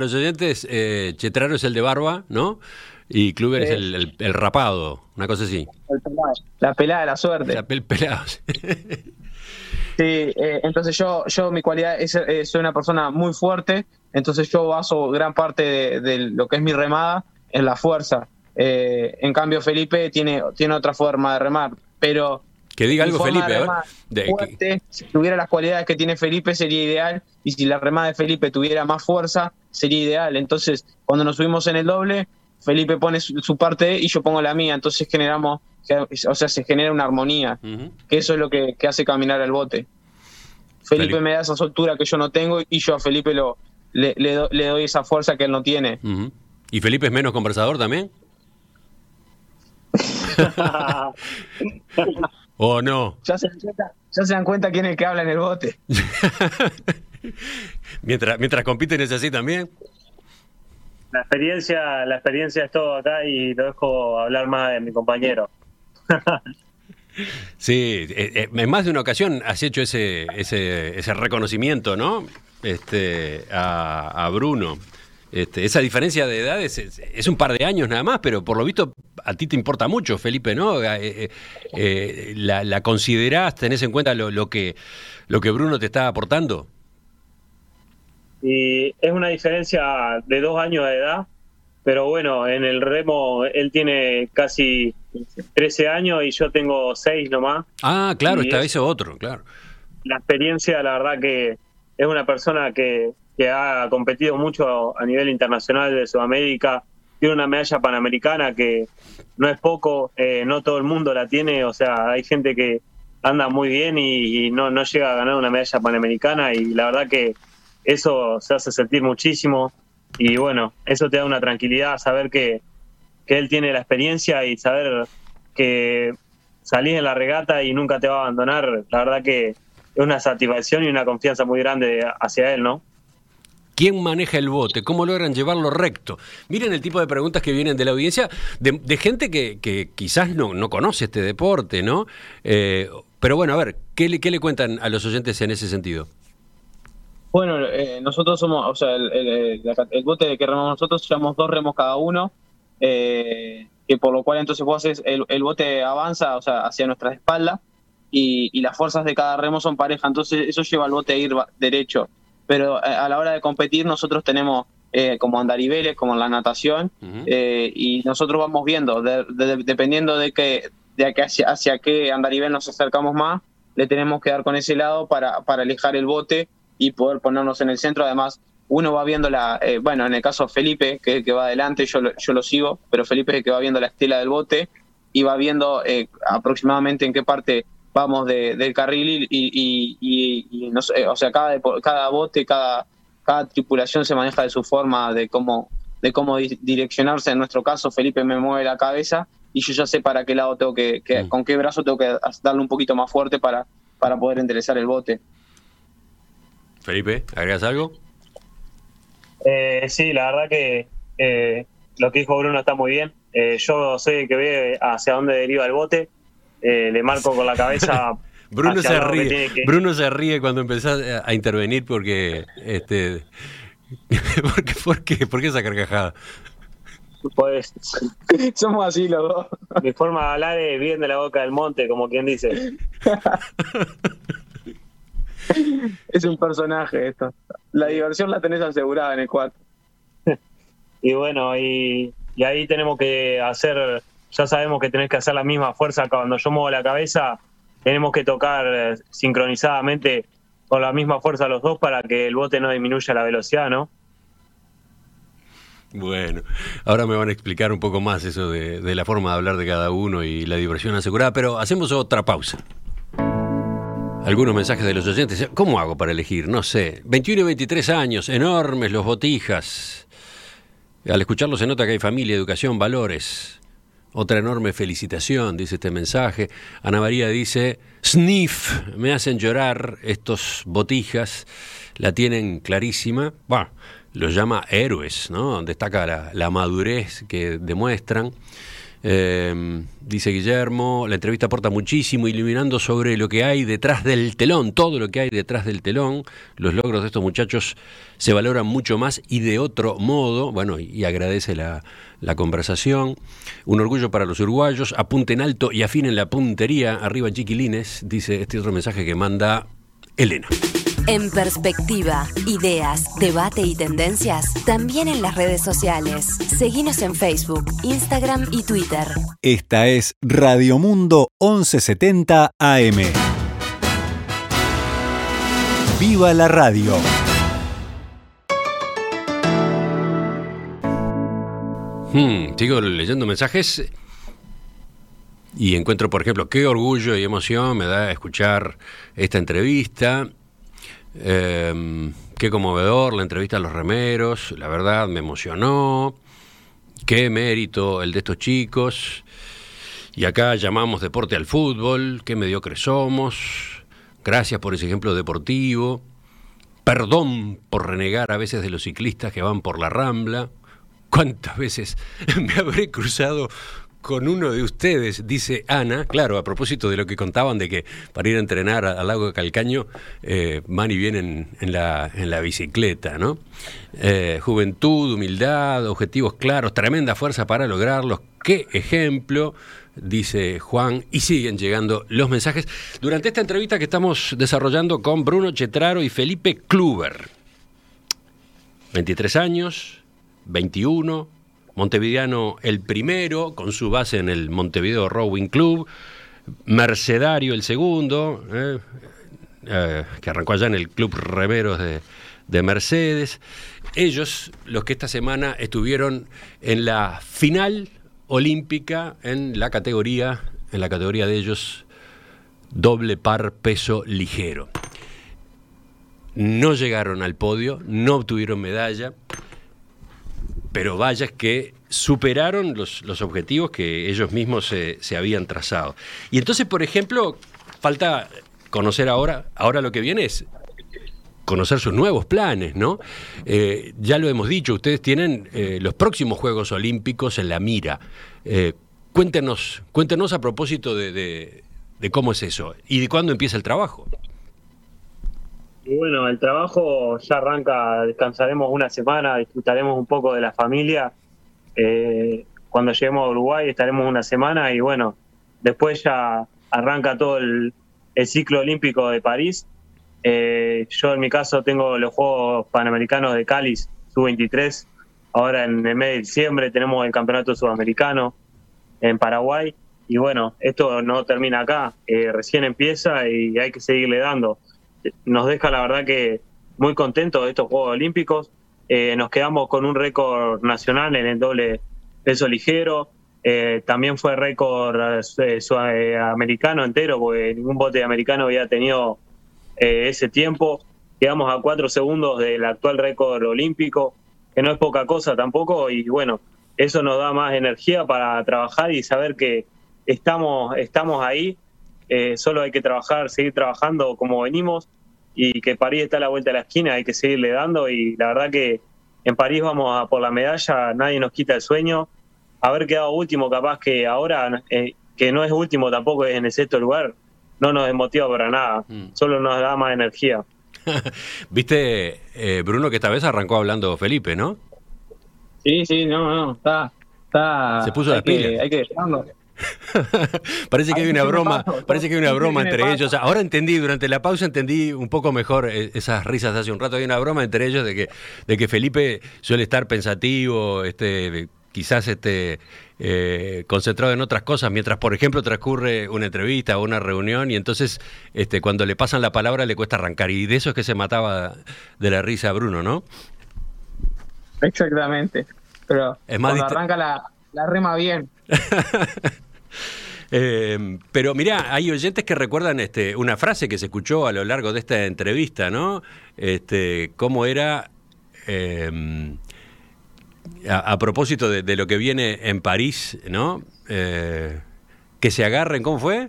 Chetraro es el de barba, ¿no? Y Kluber es el rapado, una cosa así. La pelada de la suerte. El pelado. Sí, entonces yo mi cualidad es soy una persona muy fuerte, entonces yo baso gran parte de lo que es mi remada en la fuerza. En cambio, Felipe tiene otra forma de remar, pero... Que diga algo Felipe, a ver. Fuerte, si tuviera las cualidades que tiene Felipe sería ideal, y si la remada de Felipe tuviera más fuerza sería ideal. Entonces, cuando nos subimos en el doble, Felipe pone su parte y yo pongo la mía, entonces se genera una armonía, que eso es lo que hace caminar al bote. Felipe me da esa soltura que yo no tengo, y yo a Felipe le doy esa fuerza que él no tiene. ¿Y Felipe es menos conversador también? ¿O no? Ya se dan cuenta quién es el que habla en el bote. mientras compiten es así también. La experiencia es todo acá, y lo dejo hablar más de mi compañero. Sí, en más de una ocasión has hecho ese reconocimiento, ¿no? A Bruno, Esa diferencia de edades es un par de años nada más, pero por lo visto a ti te importa mucho, Felipe, ¿no? ¿La considerás, tenés en cuenta lo que Bruno te está aportando? Y es una diferencia de 2 años de edad, pero bueno, en el remo él tiene casi 13 años y yo tengo 6 nomás. Ah, claro, Y esta vez otro, claro. La experiencia, la verdad que es una persona que ha competido mucho a nivel internacional de Sudamérica, tiene una medalla panamericana que no es poco, no todo el mundo la tiene, o sea, hay gente que anda muy bien y no llega a ganar una medalla panamericana, y la verdad que eso se hace sentir muchísimo, y bueno, eso te da una tranquilidad, saber que él tiene la experiencia y saber que salís en la regata y nunca te va a abandonar. La verdad que es una satisfacción y una confianza muy grande hacia él, ¿no? ¿Quién maneja el bote? ¿Cómo logran llevarlo recto? Miren el tipo de preguntas que vienen de la audiencia, de gente que quizás no conoce este deporte, ¿no? Pero bueno, a ver, ¿qué le cuentan a los oyentes en ese sentido? Bueno, nosotros somos, o sea, el bote que remamos nosotros, llevamos 2 remos cada uno, que por lo cual entonces vos haces, el bote avanza, o sea, hacia nuestra espalda, y las fuerzas de cada remo son pareja, entonces eso lleva al bote a ir derecho. Pero a la hora de competir nosotros tenemos como andariveles, como en la natación, y nosotros vamos viendo, dependiendo hacia qué andarivel nos acercamos más, le tenemos que dar con ese lado para alejar el bote y poder ponernos en el centro. Además, uno va viendo bueno, en el caso de Felipe, que va adelante, yo lo sigo, pero Felipe es el que va viendo la estela del bote y va viendo aproximadamente en qué parte vamos del carril y no sé, o sea, cada bote, cada tripulación se maneja de su forma de cómo direccionarse. En nuestro caso, Felipe me mueve la cabeza y yo ya sé para qué lado tengo con qué brazo tengo que darle un poquito más fuerte para poder enderezar el bote. Felipe, ¿agregas algo? Sí, la verdad que lo que dijo Bruno está muy bien. Yo sé que ve hacia dónde deriva el bote. Le marco con la cabeza. Bruno se ríe. Bruno se ríe cuando empezás a intervenir porque ¿Por qué esa carcajada? Pues somos así los dos. Mi forma de hablar es bien de la boca del monte, como quien dice. Es un personaje esto. La diversión la tenés asegurada en el 4. Y bueno, y ahí tenemos que hacer. Ya sabemos que tenés que hacer la misma fuerza. Cuando yo muevo la cabeza, tenemos que tocar sincronizadamente con la misma fuerza los dos para que el bote no disminuya la velocidad, ¿no? Bueno, ahora me van a explicar un poco más eso de la forma de hablar de cada uno y la diversión asegurada, pero hacemos otra pausa. Algunos mensajes de los oyentes. ¿Cómo hago para elegir? No sé. 21 y 23 años, enormes los botijas. Al escucharlos se nota que hay familia, educación, valores. Otra enorme felicitación, dice este mensaje. Ana María dice, sniff, me hacen llorar estos botijas, la tienen clarísima. Bueno, los llama héroes, ¿no? Destaca la madurez que demuestran. Dice Guillermo, la entrevista aporta muchísimo, iluminando sobre lo que hay detrás del telón, todo lo que hay detrás del telón. Los logros de estos muchachos se valoran mucho más y de otro modo. Bueno, y agradece la conversación. Un orgullo para los uruguayos, apunten alto y afinen la puntería, arriba chiquilines, dice este otro mensaje que manda Elena. En perspectiva, ideas, debate y tendencias, también en las redes sociales. Seguinos en Facebook, Instagram y Twitter. Esta es Radio Mundo 1170 AM. ¡Viva la radio! Sigo leyendo mensajes y encuentro, por ejemplo, qué orgullo y emoción me da escuchar esta entrevista. Qué conmovedor la entrevista a los remeros, la verdad me emocionó, qué mérito el de estos chicos, y acá llamamos deporte al fútbol, qué mediocres somos, gracias por ese ejemplo deportivo, perdón por renegar a veces de los ciclistas que van por la Rambla, cuántas veces me habré cruzado con uno de ustedes, dice Ana, claro, a propósito de lo que contaban de que para ir a entrenar al lago de Calcaño van y vienen en la bicicleta, ¿no? Juventud, humildad, objetivos claros, tremenda fuerza para lograrlos. ¡Qué ejemplo! Dice Juan, y siguen llegando los mensajes durante esta entrevista que estamos desarrollando con Bruno Chetraro y Felipe Kluber. 23 años, 21, montevideano el primero, con su base en el Montevideo Rowing Club, mercedario el segundo, que arrancó allá en el Club Remeros de Mercedes. Ellos, los que esta semana estuvieron en la final olímpica en la categoría de ellos, doble par peso ligero. No llegaron al podio, no obtuvieron medalla, pero vaya que superaron los objetivos que ellos mismos se habían trazado. Y entonces, por ejemplo, falta conocer ahora lo que viene es conocer sus nuevos planes, ¿no? Ya lo hemos dicho, ustedes tienen los próximos Juegos Olímpicos en la mira. Cuéntenos a propósito de cómo es eso y de cuándo empieza el trabajo. Y bueno, el trabajo ya arranca, descansaremos una semana, disfrutaremos un poco de la familia. Cuando lleguemos a Uruguay estaremos una semana y bueno, después ya arranca todo el ciclo olímpico de París. Yo en mi caso tengo los Juegos Panamericanos de Cali, sub-23, ahora en el mes de diciembre tenemos el Campeonato Sudamericano en Paraguay y bueno, esto no termina acá, recién empieza y hay que seguirle dando. Nos deja la verdad que muy contentos de estos Juegos Olímpicos, nos quedamos con un récord nacional en el doble peso ligero, también fue récord sudamericano entero porque ningún bote americano había tenido ese tiempo. Quedamos a 4 segundos del actual récord olímpico, que no es poca cosa tampoco, y bueno, eso nos da más energía para trabajar y saber que estamos ahí, solo hay que trabajar, seguir trabajando como venimos, y que París está a la vuelta de la esquina, hay que seguirle dando, y la verdad que en París vamos a por la medalla, nadie nos quita el sueño. Haber quedado último, capaz que ahora, que no es último tampoco, es en el 6º lugar, no nos desmotiva para nada, solo nos da más energía. Viste, Bruno, que esta vez arrancó hablando Felipe, ¿no? Sí, no, está. Se puso las pilas. Hay que dejarlo. Parece que hay una broma entre ellos. Ahora durante la pausa entendí un poco mejor esas risas de hace un rato. Hay una broma entre ellos de que Felipe suele estar pensativo, quizás concentrado en otras cosas, mientras, por ejemplo, transcurre una entrevista o una reunión, y entonces cuando le pasan la palabra le cuesta arrancar, y de eso es que se mataba de la risa a Bruno, ¿no? Exactamente, pero es más cuando arranca la rema bien. Pero mirá, hay oyentes que recuerdan una frase que se escuchó a lo largo de esta entrevista, ¿no? Cómo era a propósito de lo que viene en París, ¿no? Que se agarren, ¿cómo fue?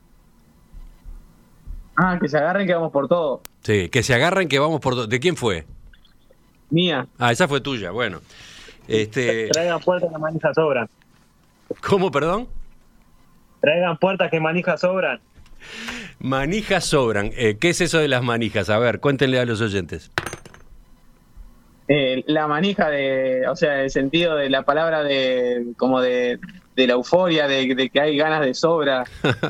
Que se agarren que vamos por todo. Sí, que se agarren que vamos por todo. ¿De quién fue? Mía. Esa fue tuya, bueno. Traigan puertas que manijas sobran. ¿Cómo, perdón? Traigan puertas que manijas sobran. Manijas sobran. ¿Qué es eso de las manijas? A ver, cuéntenle a los oyentes. La manija o sea, el sentido de la palabra como de la euforia, de que hay ganas de sobra.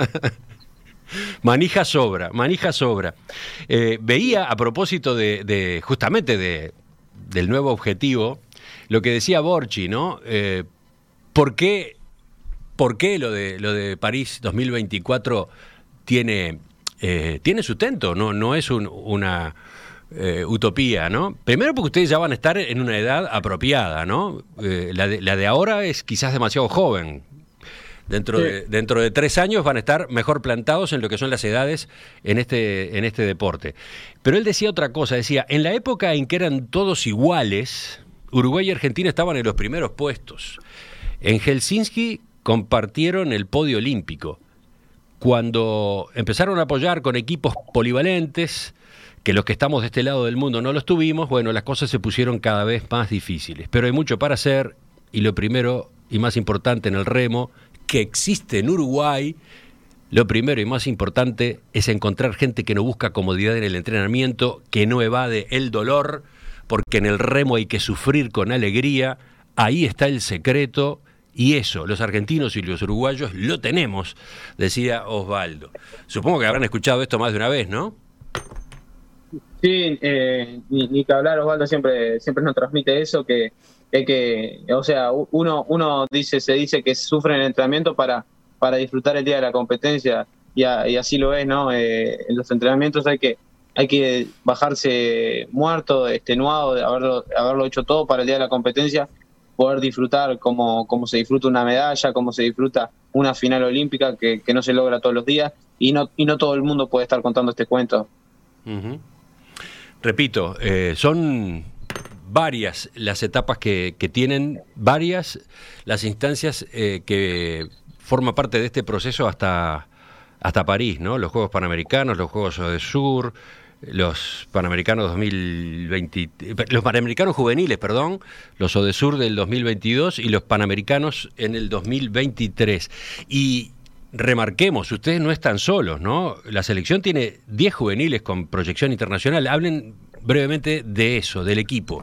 Manija sobra. Veía a propósito justamente del nuevo objetivo, lo que decía Borchi, ¿no? ¿Por qué lo de París 2024 tiene sustento? No es una utopía, ¿no? Primero porque ustedes ya van a estar en una edad apropiada, ¿no? La de ahora es quizás demasiado joven. Dentro de 3 años van a estar mejor plantados en lo que son las edades en este deporte. Pero él decía otra cosa, decía, en la época en que eran todos iguales, Uruguay y Argentina estaban en los primeros puestos. En Helsinki compartieron el podio olímpico. Cuando empezaron a apoyar con equipos polivalentes, que los que estamos de este lado del mundo no los tuvimos, bueno, las cosas se pusieron cada vez más difíciles. Pero hay mucho para hacer, y lo primero y más importante en el remo, que existe en Uruguay, lo primero y más importante es encontrar gente que no busca comodidad en el entrenamiento, que no evade el dolor, porque en el remo hay que sufrir con alegría. Ahí está el secreto, y eso, los argentinos y los uruguayos lo tenemos, decía Osvaldo. Supongo que habrán escuchado esto más de una vez, ¿no? Sí, ni que hablar, Osvaldo siempre nos transmite eso, que o sea, uno se dice que sufre en el entrenamiento para disfrutar el día de la competencia, y así lo es, ¿no? En los entrenamientos hay que bajarse muerto, extenuado, de haberlo hecho todo para el día de la competencia, poder disfrutar como se disfruta una medalla, como se disfruta una final olímpica que no se logra todos los días, y no todo el mundo puede estar contando este cuento. Uh-huh. Repito, son varias las etapas que tienen, varias las instancias que forman parte de este proceso hasta París, ¿no? Los Juegos Panamericanos, los Juegos Odesur, los Panamericanos 2020, los Panamericanos juveniles, perdón, los Odesur del 2022 y los Panamericanos en el 2023. Y remarquemos, ustedes no están solos, ¿no? La selección tiene 10 juveniles con proyección internacional. Hablen brevemente de eso, del equipo.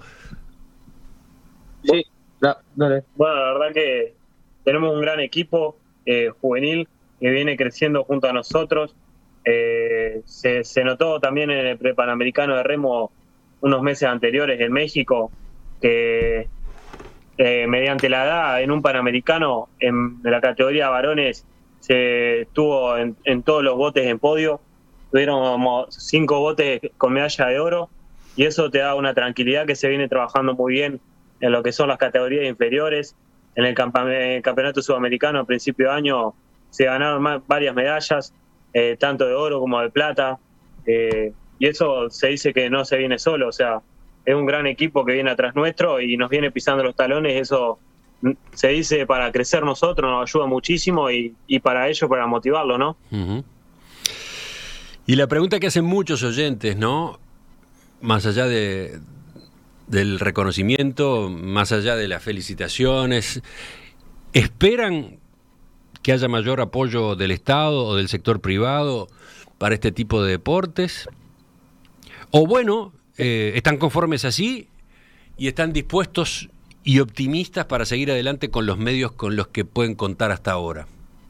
Sí, dale. Bueno, la verdad que tenemos un gran equipo juvenil que viene creciendo junto a nosotros. Se notó también en el prepanamericano de remo unos meses anteriores en México que mediante la edad en un panamericano de la categoría varones se estuvo en todos los botes en podio. Tuvieron como 5 botes con medalla de oro, y eso te da una tranquilidad que se viene trabajando muy bien en lo que son las categorías inferiores. En el campeonato sudamericano a principio de año se ganaron varias medallas, tanto de oro como de plata, y eso se dice que no se viene solo, o sea, es un gran equipo que viene atrás nuestro y nos viene pisando los talones. Eso se dice para crecer nosotros, nos ayuda muchísimo, y para ello, para motivarlo, ¿no? Uh-huh. Y la pregunta que hacen muchos oyentes, ¿no? Más allá del reconocimiento, más allá de las felicitaciones, ¿esperan que haya mayor apoyo del Estado o del sector privado para este tipo de deportes? O bueno, ¿están conformes así y están dispuestos y optimistas para seguir adelante con los medios con los que pueden contar hasta ahora?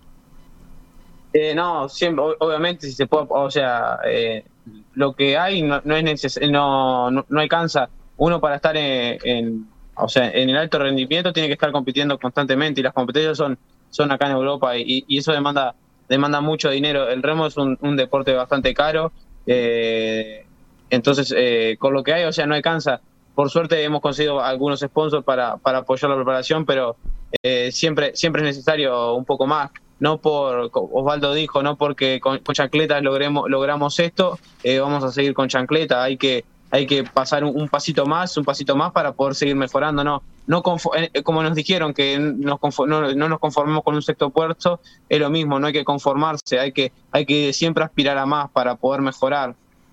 No, siempre, obviamente, si se puede, o sea, lo que hay no es necesario, no alcanza. Uno para estar en el alto rendimiento tiene que estar compitiendo constantemente, y las competencias son acá en Europa, y eso demanda mucho dinero. El remo es un deporte bastante caro, entonces con lo que hay, o sea, no alcanza. Por suerte hemos conseguido algunos sponsors para apoyar la preparación, pero siempre es necesario un poco más. No Osvaldo dijo, no porque con chancletas logramos esto, vamos a seguir con chancleta. Hay que pasar un pasito más para poder seguir mejorando. No como nos dijeron que no nos conformemos con un sexto puesto, es lo mismo, no hay que conformarse, hay que siempre aspirar a más para poder mejorar.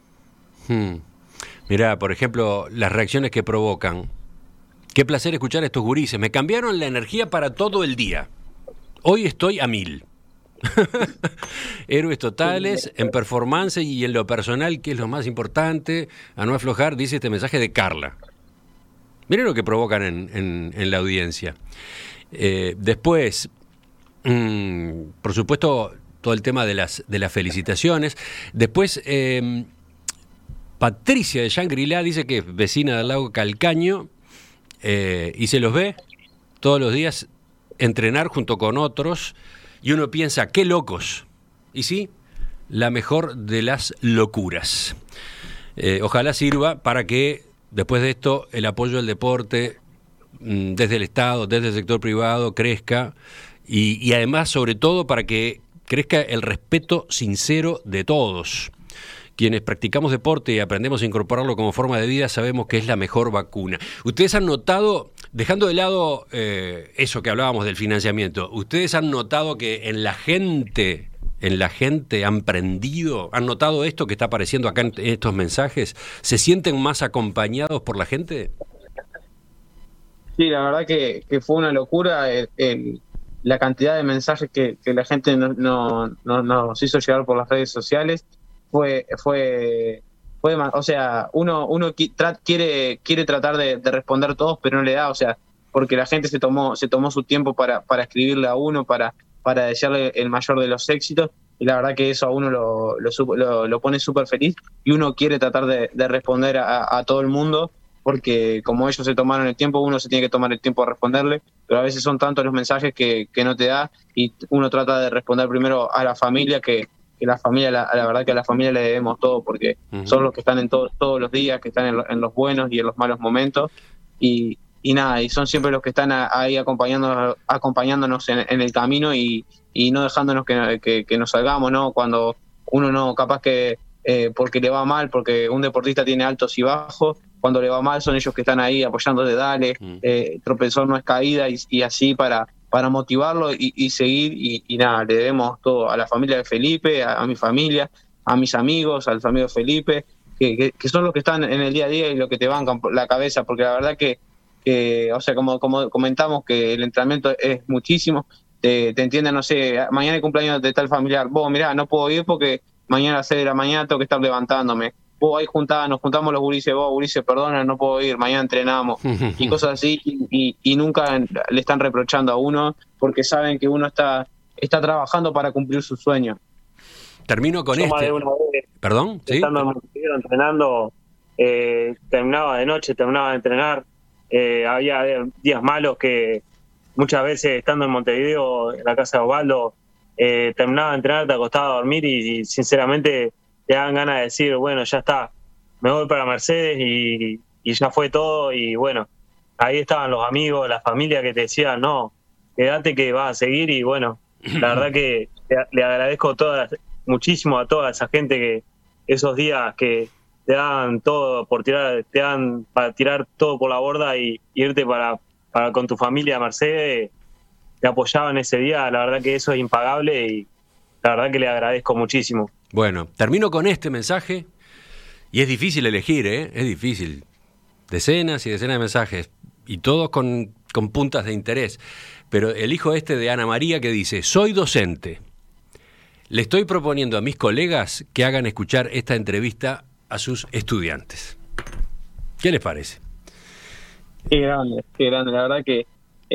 Mirá, por ejemplo, las reacciones que provocan. Qué placer escuchar a estos gurises. Me cambiaron la energía para todo el día. Hoy estoy a 1000. Héroes totales en performance y en lo personal, que es lo más importante, a no aflojar, dice este mensaje de Carla. Miren lo que provocan en la audiencia. Después, por supuesto, todo el tema de las felicitaciones. Después, Patricia de Shangri-La dice que es vecina del lago Calcaño, y se los ve todos los días entrenar junto con otros, y uno piensa, qué locos. Y sí, la mejor de las locuras. Ojalá sirva para que después de esto el apoyo al deporte desde el Estado, desde el sector privado crezca, y además, sobre todo, para que crezca el respeto sincero de todos. Quienes practicamos deporte y aprendemos a incorporarlo como forma de vida, sabemos que es la mejor vacuna. Ustedes han notado, dejando de lado eso que hablábamos del financiamiento, ustedes han notado que en la gente han notado esto que está apareciendo acá en estos mensajes. ¿Se sienten más acompañados por la gente? Sí, la verdad que fue una locura el la cantidad de mensajes que la gente nos hizo llegar por las redes sociales fue o sea, uno quiere tratar de responder todos, pero no le da, o sea, porque la gente se tomó su tiempo para escribirle a uno, para desearle el mayor de los éxitos, y la verdad que eso a uno lo pone súper feliz, y uno quiere tratar de responder a todo el mundo, porque como ellos se tomaron el tiempo, uno se tiene que tomar el tiempo de responderle, pero a veces son tantos los mensajes que no te da, y uno trata de responder primero a la familia, que la familia, la verdad que a la familia le debemos todo, porque son los que están en todos los días, que están en los buenos y en los malos momentos, y nada, y son siempre los que están ahí acompañándonos en el camino, y no dejándonos que nos salgamos, ¿no? Cuando uno no, capaz que porque le va mal, porque un deportista tiene altos y bajos, cuando le va mal son ellos que están ahí apoyándote, dale, tropezón no es caída, y así para motivarlo y seguir, y nada, le debemos todo a la familia de Felipe, a mi familia, a mis amigos, a los amigos de Felipe, que son los que están en el día a día y los que te bancan la cabeza, porque la verdad que o sea, como comentamos, que el entrenamiento es muchísimo, te entienden, no sé, mañana hay cumpleaños de tal familiar, vos mirá, no puedo ir porque mañana a las 6 de la mañana tengo que estar levantándome, vos ahí nos juntamos los gurises, vos gurises, perdona, no puedo ir, mañana entrenamos, y cosas así, y nunca le están reprochando a uno, porque saben que uno está trabajando para cumplir su sueño. Termino con Más de una vez, ¿Perdón? ¿Sí? Estando en Montevideo entrenando, terminaba de noche, terminaba de entrenar, había días malos que muchas veces estando en Montevideo, en la casa de Osvaldo, terminaba de entrenar, te acostaba a dormir y sinceramente te dan ganas de decir, bueno, ya está, me voy para Mercedes y ya fue todo, y bueno, ahí estaban los amigos, la familia que te decían, no, quédate que vas a seguir, y bueno, la verdad que le agradezco muchísimo a toda esa gente que esos días que te dan todo te dan para tirar todo por la borda y irte para con tu familia a Mercedes, te apoyaban ese día, la verdad que eso es impagable, y la verdad que le agradezco muchísimo. Bueno, termino con este mensaje, y es difícil elegir, es difícil, decenas y decenas de mensajes, y todos con puntas de interés, pero elijo este de Ana María, que dice: soy docente, le estoy proponiendo a mis colegas que hagan escuchar esta entrevista a sus estudiantes. ¿Qué les parece? Qué grande, la verdad que,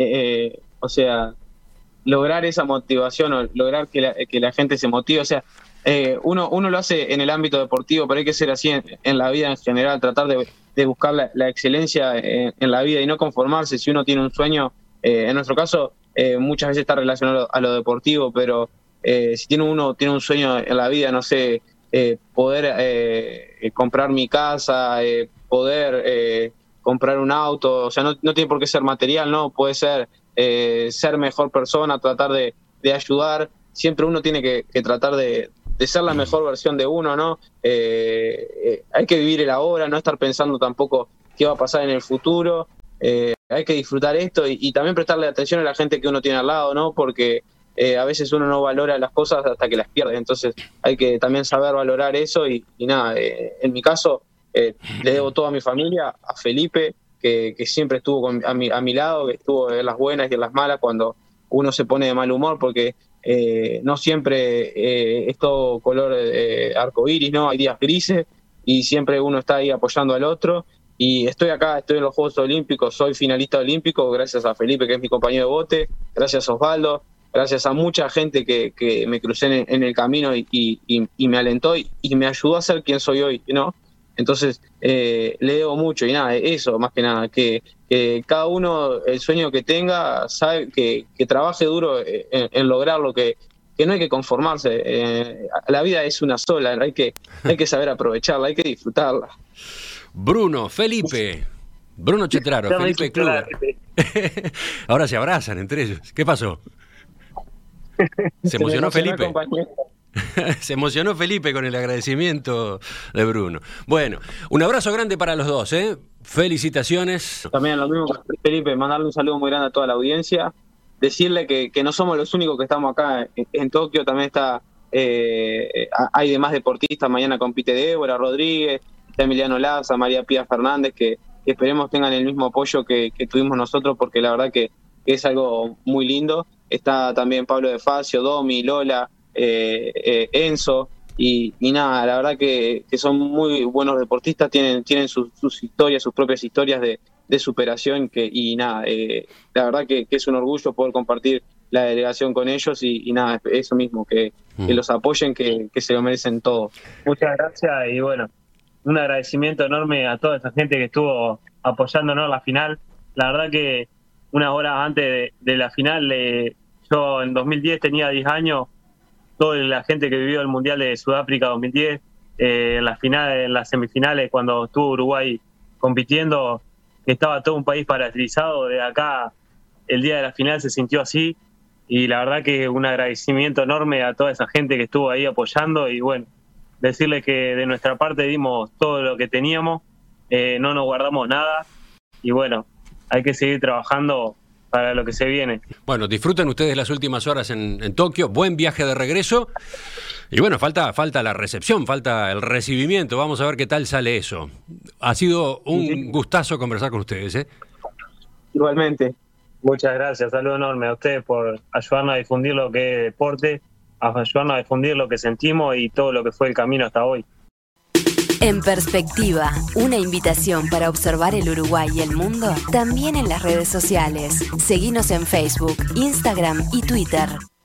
o sea, lograr esa motivación, o lograr que la gente se motive, o sea, uno lo hace en el ámbito deportivo, pero hay que ser así en la vida en general, tratar de buscar la excelencia en la vida y no conformarse. Si uno tiene un sueño, en nuestro caso, muchas veces está relacionado a lo deportivo, pero si uno tiene un sueño en la vida, no sé, poder comprar mi casa, poder comprar un auto, o sea, no tiene por qué ser material, ¿no? Puede ser ser mejor persona, tratar de ayudar. Siempre uno tiene que tratar de ser la mejor versión de uno, ¿no? Hay que vivir el ahora, no estar pensando tampoco qué va a pasar en el futuro. Hay que disfrutar esto y también prestarle atención a la gente que uno tiene al lado, ¿no? Porque a veces uno no valora las cosas hasta que las pierde, entonces hay que también saber valorar eso y nada, en mi caso le debo todo a mi familia, a Felipe, que siempre estuvo a mi lado, que estuvo en las buenas y en las malas cuando uno se pone de mal humor, porque no siempre es todo color arcoíris, ¿no? Hay días grises y siempre uno está ahí apoyando al otro. Y estoy acá, estoy en los Juegos Olímpicos, soy finalista olímpico gracias a Felipe, que es mi compañero de bote, gracias a Osvaldo, gracias a mucha gente que me crucé en el camino y me alentó y me ayudó a ser quien soy hoy, ¿no? Entonces le debo mucho y nada, eso más que nada, que cada uno, el sueño que tenga, sabe que trabaje duro en lograr lo que no hay que conformarse. La vida es una sola, hay que saber aprovecharla, hay que disfrutarla. Bruno Chetraro, Felipe Kluber. Ahora se abrazan entre ellos. ¿Qué pasó? Se emocionó Felipe. Se emocionó Felipe con el agradecimiento de Bruno. Bueno, un abrazo grande para los dos, ¿eh? Felicitaciones. También lo mismo, Felipe, mandarle un saludo muy grande a toda la audiencia. Decirle que no somos los únicos que estamos acá. En Tokio también está hay demás deportistas. Mañana compite Débora Rodríguez, está Emiliano Laza, María Pía Fernández, que esperemos tengan el mismo apoyo que tuvimos nosotros, porque la verdad que es algo muy lindo. está también Pablo de Facio, Domi, Lola, Enzo, y nada, la verdad que son muy buenos deportistas, tienen sus historias, sus propias historias de superación, y nada, la verdad que es un orgullo poder compartir la delegación con ellos y nada, eso mismo, que los apoyen, que se lo merecen todo. Muchas gracias y bueno, un agradecimiento enorme a toda esa gente que estuvo apoyándonos en la final. La verdad que unas horas antes de la final, yo en 2010 tenía 10 años, toda la gente que vivió el Mundial de Sudáfrica 2010, en las semifinales, cuando estuvo Uruguay compitiendo, estaba todo un país paralizado. De acá, el día de la final se sintió así, y la verdad que un agradecimiento enorme a toda esa gente que estuvo ahí apoyando, y bueno, decirles que de nuestra parte dimos todo lo que teníamos, no nos guardamos nada, y bueno, hay que seguir trabajando para lo que se viene. Bueno, disfruten ustedes las últimas horas en Tokio, buen viaje de regreso, y bueno, falta la recepción, falta el recibimiento, vamos a ver qué tal sale eso. Ha sido un gustazo conversar con ustedes, Igualmente. Muchas gracias, saludo enorme a ustedes por ayudarnos a difundir lo que es deporte, a ayudarnos a difundir lo que sentimos y todo lo que fue el camino hasta hoy. En Perspectiva, una invitación para observar el Uruguay y el mundo, también en las redes sociales. Seguinos en Facebook, Instagram y Twitter.